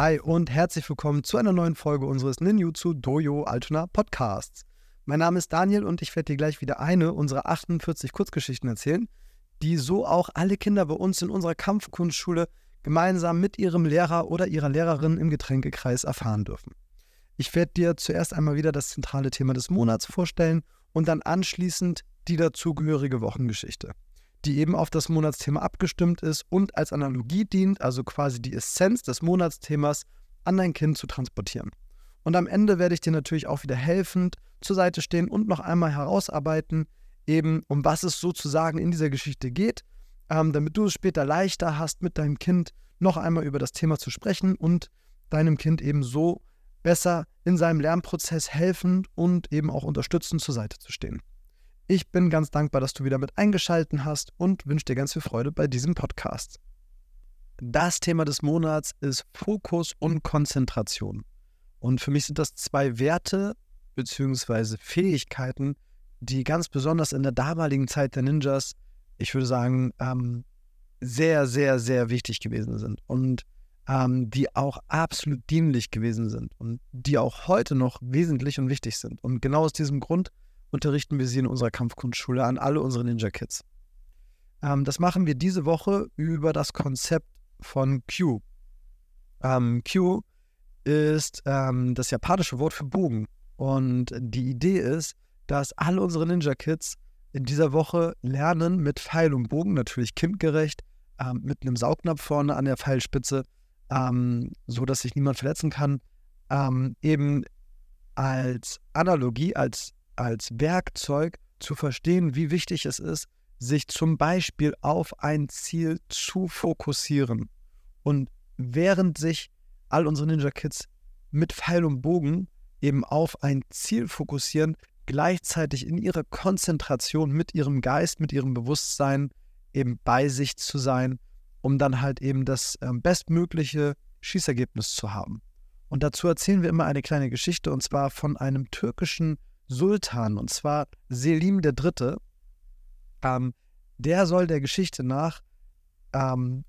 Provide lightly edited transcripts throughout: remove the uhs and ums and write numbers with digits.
Hi und herzlich willkommen zu einer neuen Folge unseres Ninjutsu Dojo Altona Podcasts. Mein Name ist Daniel und ich werde dir gleich wieder eine unserer 48 Kurzgeschichten erzählen, die so auch alle Kinder bei uns in unserer Kampfkunstschule gemeinsam mit ihrem Lehrer oder ihrer Lehrerin im Getränkekreis erfahren dürfen. Ich werde dir zuerst einmal wieder das zentrale Thema des Monats vorstellen und dann anschließend die dazugehörige Wochengeschichte, die eben auf das Monatsthema abgestimmt ist und als Analogie dient, also quasi die Essenz des Monatsthemas an dein Kind zu transportieren. Und am Ende werde ich dir natürlich auch wieder helfend zur Seite stehen und noch einmal herausarbeiten, eben um was es sozusagen in dieser Geschichte geht, damit du es später leichter hast, mit deinem Kind noch einmal über das Thema zu sprechen und deinem Kind eben so besser in seinem Lernprozess helfend und eben auch unterstützend zur Seite zu stehen. Ich bin ganz dankbar, dass du wieder mit eingeschaltet hast und wünsche dir ganz viel Freude bei diesem Podcast. Das Thema des Monats ist Fokus und Konzentration. Und für mich sind das zwei Werte bzw. Fähigkeiten, die ganz besonders in der damaligen Zeit der Ninjas, ich würde sagen, sehr, sehr, sehr wichtig gewesen sind und die auch absolut dienlich gewesen sind und die auch heute noch wesentlich und wichtig sind. Und genau aus diesem Grund unterrichten wir sie in unserer Kampfkunstschule an alle unsere Ninja-Kids. Das machen wir diese Woche über das Konzept von Kyu. Kyu ist das japanische Wort für Bogen. Und die Idee ist, dass alle unsere Ninja-Kids in dieser Woche lernen, mit Pfeil und Bogen, natürlich kindgerecht, mit einem Saugnapf vorne an der Pfeilspitze, so dass sich niemand verletzen kann, eben als Analogie, als Werkzeug zu verstehen, wie wichtig es ist, sich zum Beispiel auf ein Ziel zu fokussieren. Und während sich all unsere Ninja-Kids mit Pfeil und Bogen eben auf ein Ziel fokussieren, gleichzeitig in ihrer Konzentration mit ihrem Geist, mit ihrem Bewusstsein eben bei sich zu sein, um dann halt eben das bestmögliche Schießergebnis zu haben. Und dazu erzählen wir immer eine kleine Geschichte, und zwar von einem türkischen Sultan, und zwar Selim III. Der soll der Geschichte nach um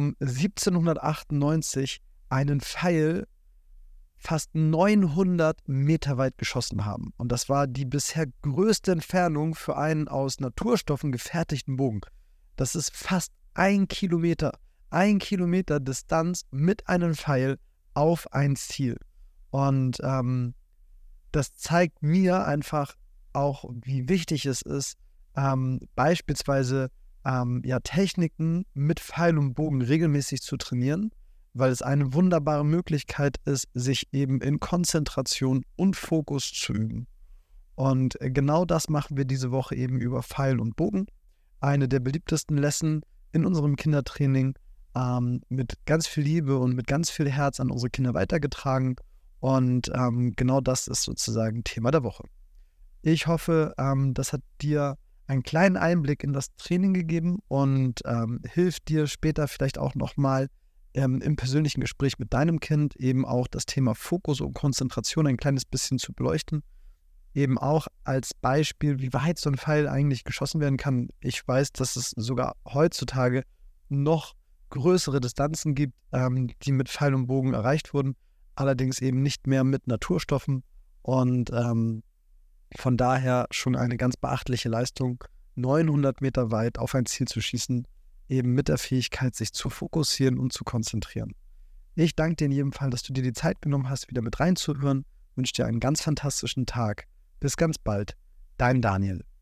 1798 einen Pfeil fast 900 Meter weit geschossen haben. Und das war die bisher größte Entfernung für einen aus Naturstoffen gefertigten Bogen. Das ist fast 1 Kilometer. 1 Kilometer Distanz mit einem Pfeil auf ein Ziel. Und das zeigt mir einfach auch, wie wichtig es ist, beispielsweise Techniken mit Pfeil und Bogen regelmäßig zu trainieren, weil es eine wunderbare Möglichkeit ist, sich eben in Konzentration und Fokus zu üben. Und genau das machen wir diese Woche eben über Pfeil und Bogen. Eine der beliebtesten Lesson in unserem Kindertraining, mit ganz viel Liebe und mit ganz viel Herz an unsere Kinder weitergetragen. Und genau das ist sozusagen Thema der Woche. Ich hoffe, das hat dir einen kleinen Einblick in das Training gegeben und hilft dir später vielleicht auch nochmal im persönlichen Gespräch mit deinem Kind eben auch das Thema Fokus und Konzentration ein kleines bisschen zu beleuchten. Eben auch als Beispiel, wie weit so ein Pfeil eigentlich geschossen werden kann. Ich weiß, dass es sogar heutzutage noch größere Distanzen gibt, die mit Pfeil und Bogen erreicht wurden, allerdings eben nicht mehr mit Naturstoffen und von daher schon eine ganz beachtliche Leistung, 900 Meter weit auf ein Ziel zu schießen, eben mit der Fähigkeit, sich zu fokussieren und zu konzentrieren. Ich danke dir in jedem Fall, dass du dir die Zeit genommen hast, wieder mit reinzuhören. Wünsche dir einen ganz fantastischen Tag. Bis ganz bald. Dein Daniel.